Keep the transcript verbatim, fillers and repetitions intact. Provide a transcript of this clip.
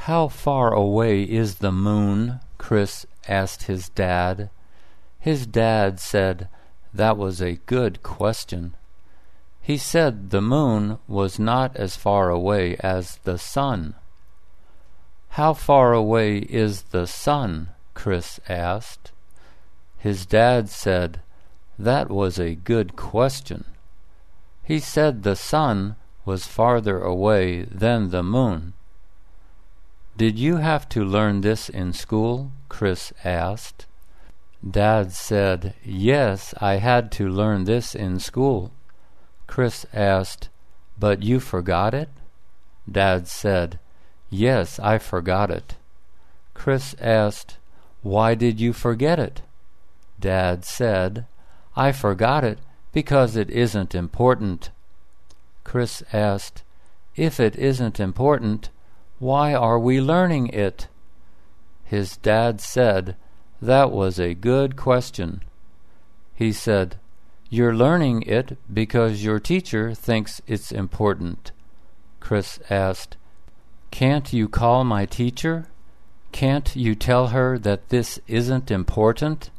How far away is the moon? Chris asked his dad. His dad said that was a good question. He said the moon was not as far away as the sun. How far away is the sun? Chris asked. His dad said that was a good question. He said the sun was farther away than the moon. Did you have to learn this in school? Chris asked. Dad said, yes, I had to learn this in school. Chris asked, but you forgot it? Dad said, yes, I forgot it. Chris asked, why did you forget it? Dad said, I forgot it because it isn't important. Chris asked, if it isn't important, why are we learning it? His dad said, that was a good question. He said, you're learning it because your teacher thinks it's important. Chris asked, can't you call my teacher? Can't you tell her that this isn't important?